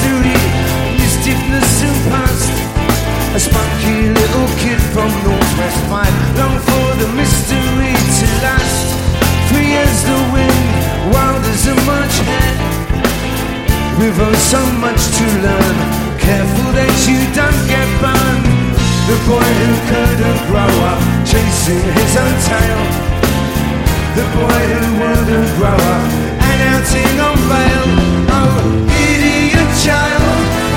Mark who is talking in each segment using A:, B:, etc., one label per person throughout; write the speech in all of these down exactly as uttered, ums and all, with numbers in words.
A: duty, mischievous and past. A spunky little kid from Northwest Five, long for the mystery to last. Free as the wind, wild as a March hare. We've all so much to learn, careful that you don't get burned. The boy who couldn't grow up, chasing his own tail. The boy who wouldn't grow up, and outing on bail. Oh, idiot child,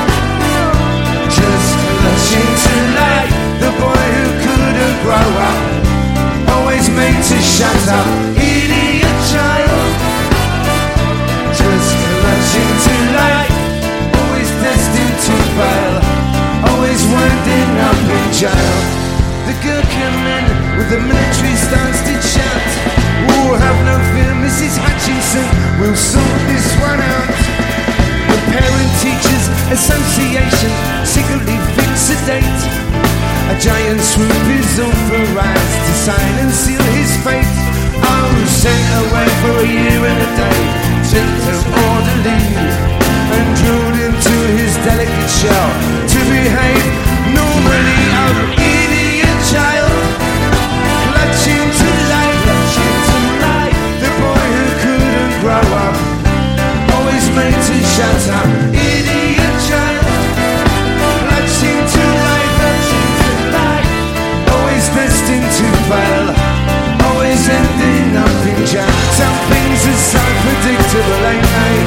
A: just clutching to life. The boy who couldn't grow up, always made to shut up. Idiot child, just clutching to life. Always destined to fail, always winding up in jail. The Gherkin men with the military stance did shout, "Oh, have no fear, Missus Hutchinson, we'll sort this one out." The Parent Teachers Association secretly fix a date. A giant swoop is authorized to sign and seal his fate. Oh, sent away for a year and a day, sent to orderly, and drilled into his delicate shell to behave normally. Oh, idiot child, clutching to life, clutching to life. The boy who couldn't grow up, always made to shut up. Idiot child, clutching to life, clutching to life. Always destined to fail, always ending up in jail. Some things are so predictable, ain't they?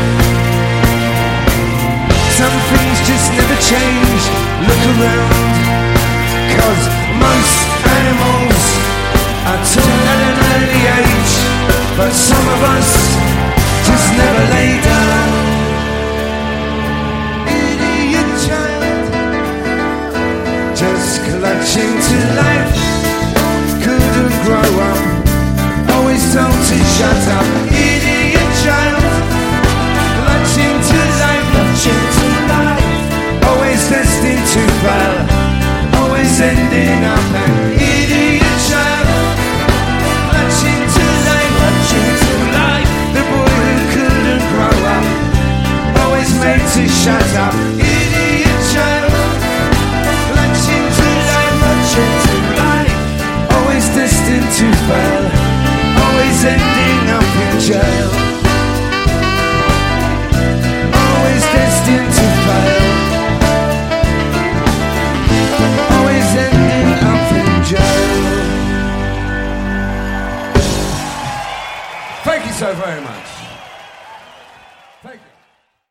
A: Some things just never change. Look around, 'cause most animals are taught at an early age, but some of us just never lay down. Idiot child, just clutching to life, couldn't grow up, always told to shut up. Idiot child, clutching to life, clutching to life, always destined to fail, always ending up an idiot child, clutching to life, clutching to life. The boy who couldn't grow up, always made to shut up. Idiot child, clutching to life, clutching to life, always destined to fail, always ending up in jail. Always destined to fail, always ending up in jail. Thank you so very much.